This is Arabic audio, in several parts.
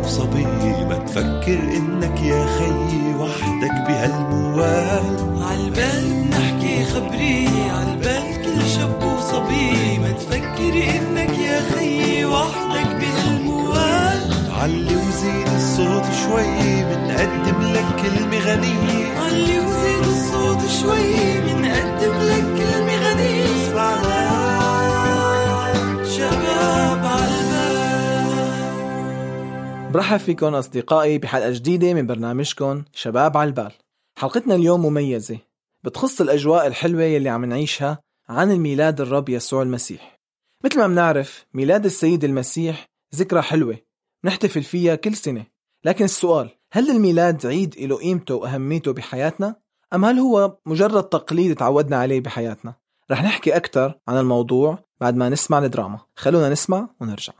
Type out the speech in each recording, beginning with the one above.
وصبي، ما تفكر إنك يا خي وحدك بهالموال. عالبال نحكي خبريني، عالبال كل شاب وصبي، ما تفكر إنك يا خي وحدك بهالموال. علي وزيد الصوت شوي منقدم لك كلمة غنية، علي وزيد الصوت شوي منقدم لك كلمة غنية. شباب عالبال. برحب فيكم أصدقائي بحلقة جديدة من برنامجكم شباب عالبال. حلقتنا اليوم مميزة، بتخص الأجواء الحلوة يلي عم نعيشها عن الميلاد الرب يسوع المسيح. مثل ما بنعرف ميلاد السيد المسيح ذكرى حلوة نحتفل فيها كل سنة، لكن السؤال، هل الميلاد عيد له قيمته وأهميته بحياتنا؟ أم هل هو مجرد تقليد تعودنا عليه بحياتنا؟ رح نحكي أكتر عن الموضوع بعد ما نسمع الدراما. خلونا نسمع ونرجع.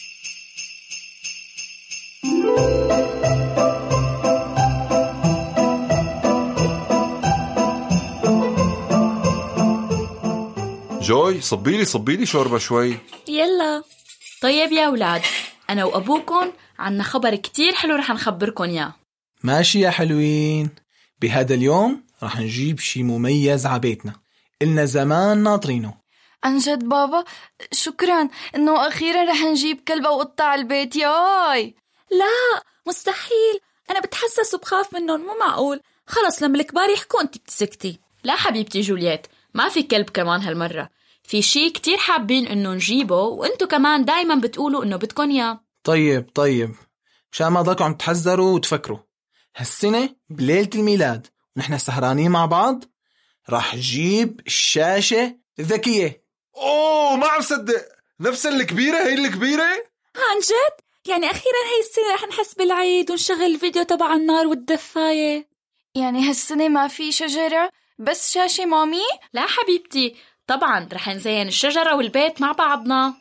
جوي صبيلي شوربة شوي. يلا. طيب يا أولاد، أنا وأبوكم عنا خبر كتير حلو رح نخبركم إياه. ماشي يا حلوين، بهذا اليوم رح نجيب شي مميز عبيتنا، إلنا زمان ناطرينه. عن جد بابا، شكرا إنه أخيرا رح نجيب كلب أو قطة على البيت. ياي لا مستحيل، أنا بتحسس وبخاف منهم، مو معقول. خلص لما الكبار يحكوا أنت بتسكتي. لا حبيبتي جولييت، ما في كلب كمان هالمرة، في شي كتير حابين إنه نجيبه، وإنتو كمان دايما بتقولوا إنه بدكن إياه. طيب مشان ما ضلكم عم تحذروا وتفكروا، هالسنة بليلة الميلاد ونحن سهرانين مع بعض راح جيب الشاشة الذكية. أوه ما عم صدق، نفس الكبيرة، هي الكبيرة عن جد؟ يعني أخيرا هاي السنة رح نحس بالعيد ونشغل الفيديو تبع النار والدفاية. يعني هالسنة ما في شجرة بس شاشة مامي؟ لا حبيبتي، طبعا رح نزين الشجرة والبيت مع بعضنا.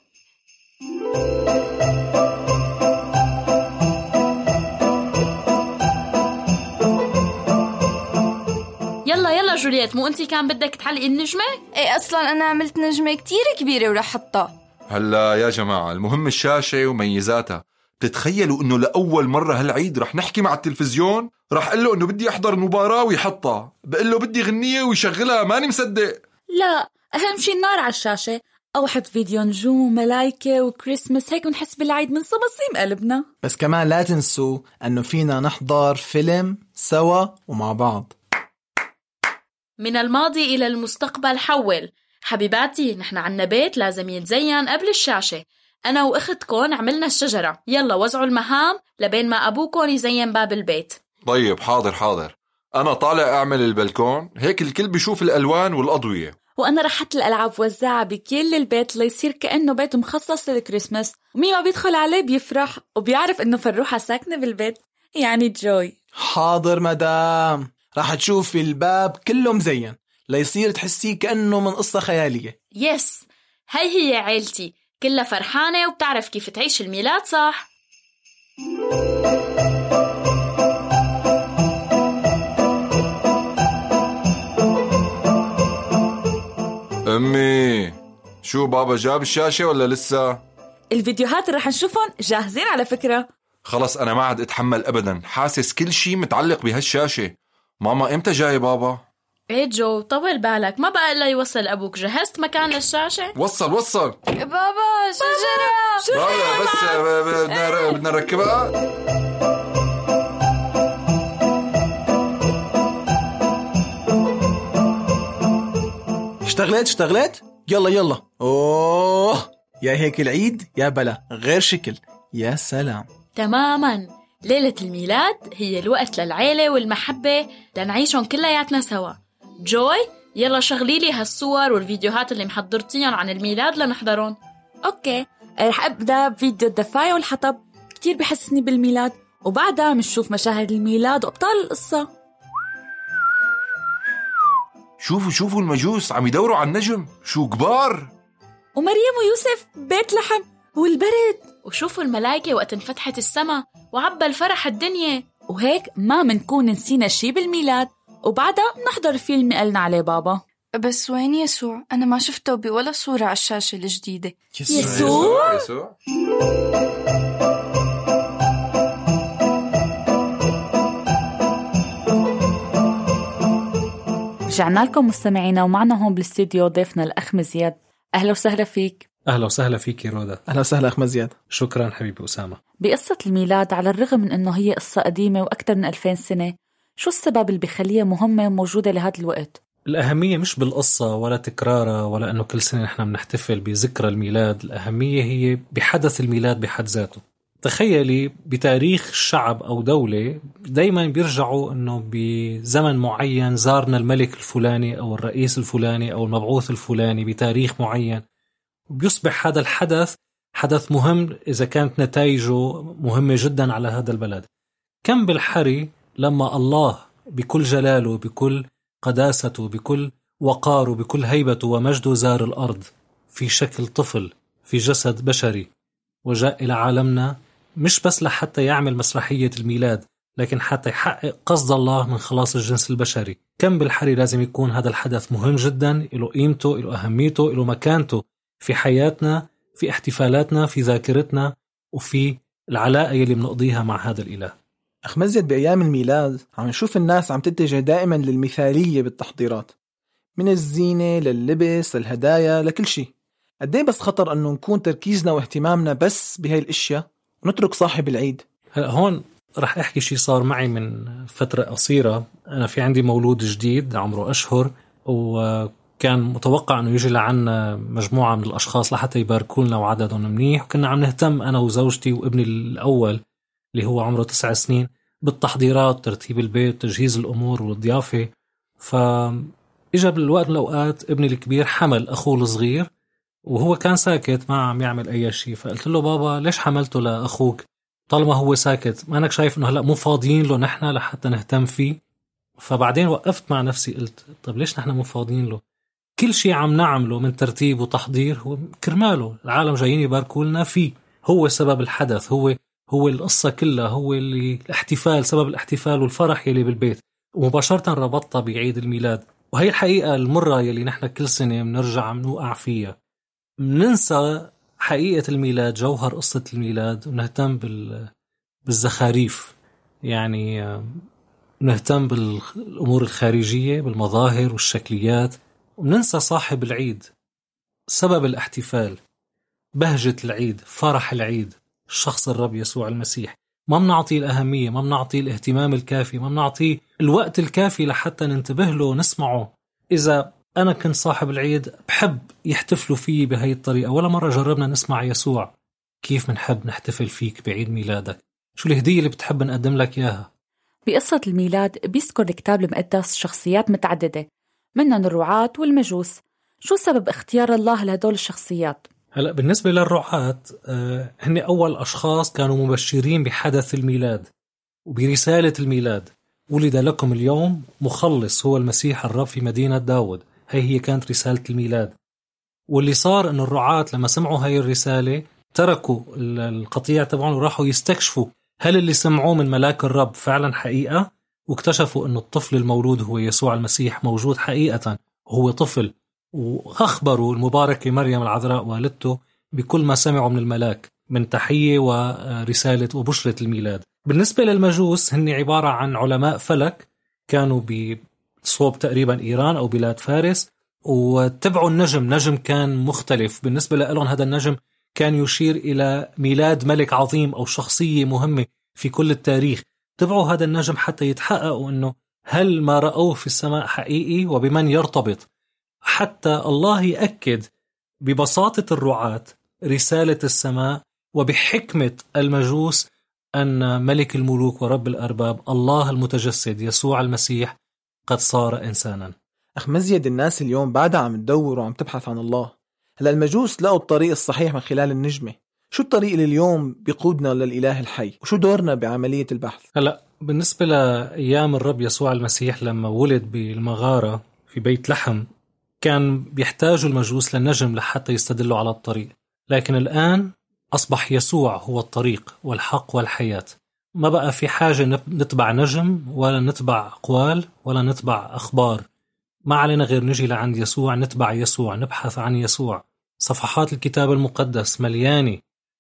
يلا جولييت، مو انتي كان بدك تعلقي النجمة؟ ايه اصلا انا عملت نجمة كتير كبيرة ورح حطها. هلا يا جماعة، المهم الشاشة وميزاتها. تتخيلوا انه لأول مرة هالعيد رح نحكي مع التلفزيون، رح قل له انه بدي احضر المباراة ويحطها، بقل له بدي غنية ويشغلها، ماني مصدق. لا، اهم شي النار على الشاشة، او حط فيديو نجوم وملايكة وكريسمس، هيك ونحس بالعيد من صمصيم قلبنا. بس كمان لا تنسوا انه فينا نحضر فيلم سوا ومع بعض. من الماضي إلى المستقبل حول. حبيباتي، نحن عنا بيت لازم يتزين قبل الشاشة. أنا وأختكن عملنا الشجرة، يلا وزعوا المهام لبين ما أبوكن يزين باب البيت. طيب حاضر، أنا طالع أعمل البلكون، هيك الكل بيشوف الألوان والأضوية. وأنا رح حط الألعاب وزعها بكل البيت ليصير كأنه بيت مخصص للكريسماس، ومين ما بيدخل عليه بيفرح وبيعرف إنه فروحة ساكنة بالبيت، يعني جوي. حاضر مدام، راح تشوفي الباب كله مزين ليصير تحسيه كأنه من قصة خيالية. يس، هي عيلتي كلها فرحانة وبتعرف كيف تعيش الميلاد صح. أمي، شو بابا جاب الشاشة ولا لسه؟ الفيديوهات اللي رح نشوفهم جاهزين على فكرة. خلص أنا ما عاد أتحمل أبدا، حاسس كل شي متعلق بهالشاشة. ماما إمتى جاي بابا؟ ايه جو، طول بالك، ما بقى إلا يوصل أبوك. جهزت مكان للشاشة؟ وصل بابا شجرة. بابا بس بدنا نركبها. اشتغلت؟ يلا. اوه يا هيك العيد يا بلا غير شكل، يا سلام. تماما، ليلة الميلاد هي الوقت للعيلة والمحبة لنعيشهم كلياتنا سوا. جوي، يلا شغلي لي هالصور والفيديوهات اللي محضرتيهم عن الميلاد لنحضرهم. اوكي، رح ابدا بفيديو الدفاية والحطب، كتير بحسني بالميلاد، وبعدها منشوف مشاهد الميلاد وابطال القصة. شوفوا المجوس عم يدوروا على النجم، شو كبار. ومريم ويوسف بيت لحم والبرد. وشوفوا الملائكة وقت انفتحت السما وعبى الفرح الدنيا. وهيك ما منكون نسينا شي بالميلاد، وبعدها نحضر فيلم قلنا عليه بابا. بس وين يسوع؟ أنا ما شفته بولا صورة على الشاشة الجديدة. يسوع؟ رجعنا لكم مستمعينا، ومعنا هون بالاستوديو ضيفنا الأخ مزياد. أهلا وسهلا فيك. أهلا وسهلا فيك رودا. أهلا وسهلا أخ مزياد. شكرا حبيبي أسامة. بقصة الميلاد، على الرغم من أنه هي قصة قديمة وأكثر من 2000 سنة، شو السبب اللي بيخليها مهمة وموجودة لهذا الوقت؟ الأهمية مش بالقصة ولا تكرارها ولا أنه كل سنة نحن بنحتفل بذكرى الميلاد. الأهمية هي بحدث الميلاد بحد ذاته. تخيلي بتاريخ شعب أو دولة دايما بيرجعوا أنه بزمن معين زارنا الملك الفلاني أو الرئيس الفلاني أو المبعوث الفلاني بتاريخ معين، وبيصبح هذا الحدث حدث مهم إذا كانت نتائجه مهمة جدا على هذا البلد. كم بالحري لما الله بكل جلاله بكل قداسته بكل وقاره بكل هيبته ومجده زار الأرض في شكل طفل في جسد بشري، وجاء إلى عالمنا مش بس لحتى يعمل مسرحية الميلاد، لكن حتى يحقق قصد الله من خلاص الجنس البشري. كم بالحري لازم يكون هذا الحدث مهم جدا، له قيمته، له أهميته، له مكانته في حياتنا، في احتفالاتنا، في ذاكرتنا، وفي العلاقة اللي بنقضيها مع هذا الإله. أخ مزيد، بأيام الميلاد عم نشوف الناس عم تتجه دائما للمثالية بالتحضيرات، من الزينة لللبس للهدايا لكل شيء. قديه بس خطر أنه نكون تركيزنا واهتمامنا بس بهاي الأشياء ونترك صاحب العيد. هلأ هون رح أحكي شيء صار معي من فترة قصيرة. أنا في عندي مولود جديد عمره أشهر، وكان متوقع أنه يجي لعنا مجموعة من الأشخاص لحتى يباركوا لنا وعددهم منيح، وكنا عم نهتم أنا وزوجتي وابني الأول اللي هو عمره 9 سنين بالتحضيرات، ترتيب البيت، تجهيز الأمور والضيافة. فإجا بالوقت من الأوقات ابني الكبير حمل أخوه الصغير، وهو كان ساكت ما عم يعمل أي شيء. فقلت له بابا ليش حملته لأخوك طالما هو ساكت؟ ما أنك شايف أنه هلأ مو فاضيين له نحن لحتى نهتم فيه؟ فبعدين وقفت مع نفسي قلت طب ليش نحن مو فاضيين له؟ كل شيء عم نعمله من ترتيب وتحضير هو كرماله، العالم جايين يباركوا لنا فيه، هو سبب الحدث، هو القصة كلها، هو اللي الاحتفال، سبب الاحتفال والفرح يلي بالبيت. ومباشرة ربطها بعيد الميلاد. وهي الحقيقة المرة يلي نحن كل سنة بنرجع بنوقع فيها، بننسى حقيقة الميلاد، جوهر قصة الميلاد، ونهتم بالزخاريف، يعني نهتم بالأمور الخارجية بالمظاهر والشكليات، وننسى صاحب العيد، سبب الاحتفال، بهجة العيد، فرح العيد، الشخص الرب يسوع المسيح. ما بنعطيه الأهمية، ما بنعطيه الاهتمام الكافي، ما بنعطيه الوقت الكافي لحتى ننتبه له ونسمعه. إذا أنا كنت صاحب العيد بحب يحتفلوا فيه بهاي الطريقة. ولا مرة جربنا نسمع يسوع كيف منحب نحتفل فيك بعيد ميلادك، شو الهدية اللي بتحب نقدم لك إياها. بقصة الميلاد بيذكر الكتاب المقدس شخصيات متعددة، منهم الرعاة والمجوس. شو سبب اختيار الله لهدول الشخصيات؟ هلأ بالنسبة للرعاة هن أول أشخاص كانوا مبشرين بحدث الميلاد وبرسالة الميلاد. ولد لكم اليوم مخلص هو المسيح الرب في مدينة داود. هي كانت رسالة الميلاد. واللي صار أن الرعاة لما سمعوا هاي الرسالة تركوا القطيع تبعهم وراحوا يستكشفوا هل اللي سمعوه من ملاك الرب فعلا حقيقة، واكتشفوا أن الطفل المولود هو يسوع المسيح موجود حقيقة، هو طفل. وأخبروا المباركة مريم العذراء والدته بكل ما سمعوا من الملاك من تحية ورسالة وبشرة الميلاد. بالنسبة للمجوس هن عبارة عن علماء فلك كانوا بصوب تقريبا إيران أو بلاد فارس، وتبعوا النجم. نجم كان مختلف بالنسبة لهم، هذا النجم كان يشير إلى ميلاد ملك عظيم أو شخصية مهمة في كل التاريخ. تبعوا هذا النجم حتى يتحققوا أنه هل ما رأوه في السماء حقيقي وبمن يرتبط، حتى الله يأكد ببساطة الرعاة رسالة السماء وبحكمة المجوس أن ملك الملوك ورب الأرباب الله المتجسد يسوع المسيح قد صار إنسانا. أخ مزيد، الناس اليوم بعدها عم تدور وعم تبحث عن الله. هلا المجوس لقوا الطريق الصحيح من خلال النجمة. شو الطريق اللي اليوم بيقودنا للإله الحي، وشو دورنا بعملية البحث؟ هلا بالنسبة لأيام الرب يسوع المسيح لما ولد بالمغارة في بيت لحم، كان بيحتاجوا المجوس للنجم لحتى يستدلوا على الطريق. لكن الآن أصبح يسوع هو الطريق والحق والحياة. ما بقى في حاجة نتبع نجم ولا نتبع أقوال ولا نتبع أخبار. ما علينا غير نجي لعند يسوع، نتبع يسوع، نبحث عن يسوع. صفحات الكتاب المقدس مليانة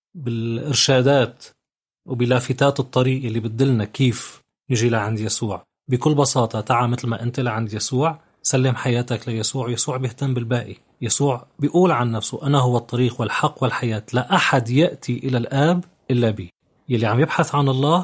بالإرشادات وبلافتات الطريق اللي بدلنا كيف نجي لعند يسوع. بكل بساطة تعا مثل ما أنت لعند يسوع، سلم حياتك ليسوع. يسوع بيهتم بالباقي. يسوع بيقول عن نفسه أنا هو الطريق والحق والحياة، لا أحد يأتي إلى الآب إلا بي. يلي عم يبحث عن الله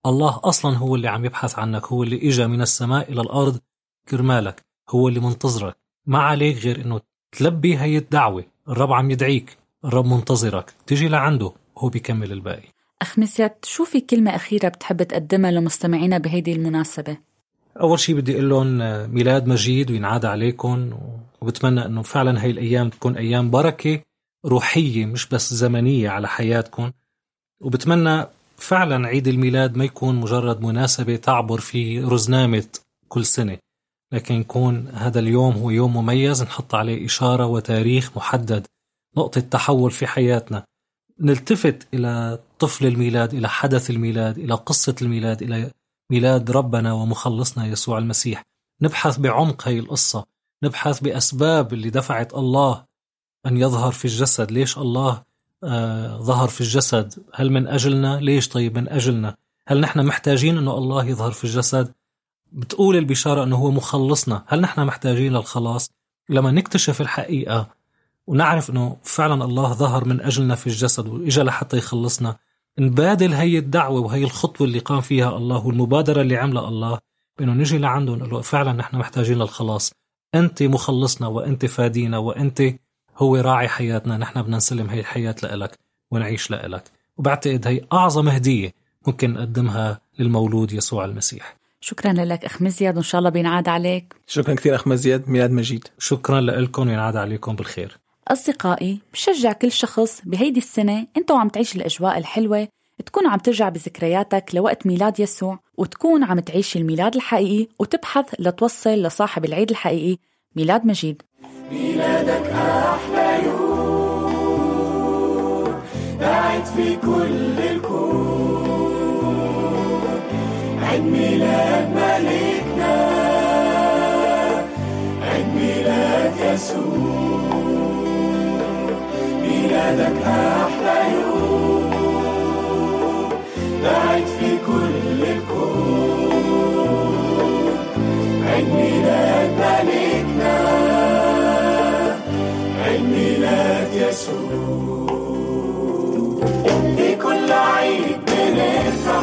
أصلا هو اللي عم يبحث عنك، هو اللي إجا من السماء إلى الأرض كرمالك، هو اللي منتظرك. ما عليك غير إنه تلبي هي الدعوة. الرب عم يدعيك، الرب منتظرك، تجي لعنده، هو بيكمل الباقي. أخ مسيات، شو في كلمة أخيرة بتحب تقدمها لمستمعينا بهيدي المناسبة؟ أول شيء بدي أقول لهم ميلاد مجيد وينعاد عليكم، وبتمنى أنه فعلا هاي الأيام تكون أيام بركة روحية مش بس زمنية على حياتكم. وبتمنى فعلا عيد الميلاد ما يكون مجرد مناسبة تعبر في رزنامة كل سنة، لكن يكون هذا اليوم هو يوم مميز نحط عليه إشارة وتاريخ محدد، نقطة تحول في حياتنا، نلتفت إلى طفل الميلاد، إلى حدث الميلاد، إلى قصة الميلاد، إلى ميلاد ربنا ومخلصنا يسوع المسيح. نبحث بعمق هاي القصة، نبحث بأسباب اللي دفعت الله أن يظهر في الجسد. ليش الله ظهر في الجسد؟ هل من أجلنا؟ ليش طيب من أجلنا؟ هل نحن محتاجين أنه الله يظهر في الجسد؟ بتقول البشارة أنه هو مخلصنا. هل نحن محتاجين للخلاص؟ لما نكتشف الحقيقة ونعرف أنه فعلا الله ظهر من أجلنا في الجسد وإجا لحتى يخلصنا، نبادل هي الدعوة وهي الخطوة اللي قام فيها الله والمبادرة اللي عملها الله، بأنه نجي لعنده ونقول له فعلا نحن محتاجين للخلاص، أنت مخلصنا وأنت فادينا وأنت هو راعي حياتنا، نحن بدنا نسلم هي الحياة لإلك ونعيش لإلك. وبعتقد هي أعظم هدية ممكن نقدمها للمولود يسوع المسيح. شكرا لك أخ مزياد، وإن شاء الله بينعاد عليك. شكرا كثير أخ مزياد، ميلاد مجيد. شكرا لكم وينعاد عليكم بالخير. أصدقائي، بشجع كل شخص بهيدي السنة أنتوا عم تعيش الأجواء الحلوة، تكون عم ترجع بذكرياتك لوقت ميلاد يسوع، وتكون عم تعيش الميلاد الحقيقي وتبحث لتوصل لصاحب العيد الحقيقي. ميلاد مجيد. ميلادك أحلى يوم بعد في كل الكون، عيد ميلاد ملكنا، عيد ميلاد يسوع. ميلادك أحلى يوم بعد في كل الكون، عيد ميلاد ملكنا، عيد ميلاد يسوع. في كل عيد بنفرح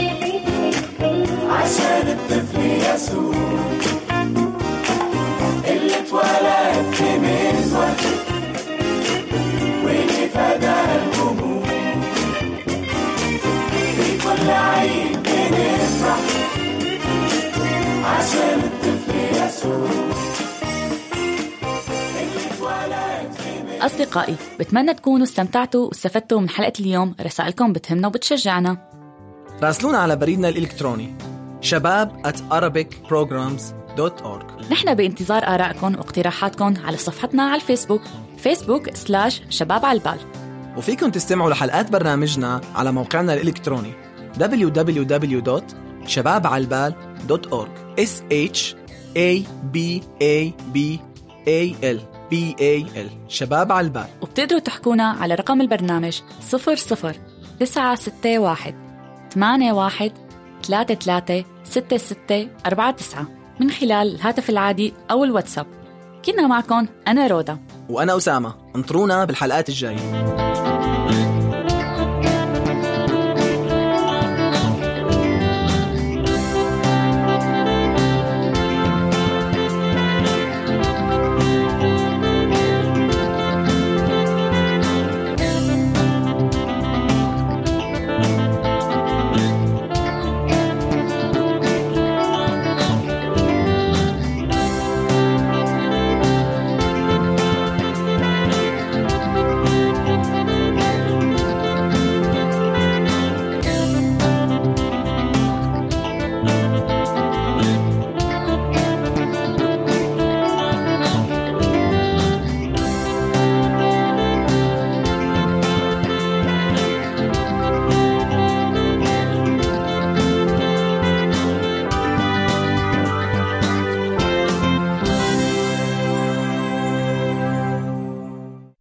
عشان الطفل يسوع اللي اتولد في مزود واللي فدى الهموم. في كل عيد بنفرح عشان الطفل يسوع. أصدقائي، بتمنى تكونوا استمتعتوا واستفدتوا من حلقة اليوم. رسائلكم بتهمنا وبتشجعنا. راسلونا على بريدنا الإلكتروني shabab@arabicprograms.org. نحن بانتظار آرائكم واقتراحاتكم على صفحتنا على الفيسبوك facebook/شباب على البال. وفيكم تستمعوا لحلقات برنامجنا على موقعنا الإلكتروني www.shababعلبال.org SHABABAL شباب على البال. وبتقدروا تحكونا على رقم البرنامج 00-961-81-33-6649 من خلال الهاتف العادي أو الواتساب. كنا معكم أنا رودا وأنا أسامة. انطرونا بالحلقات الجاية.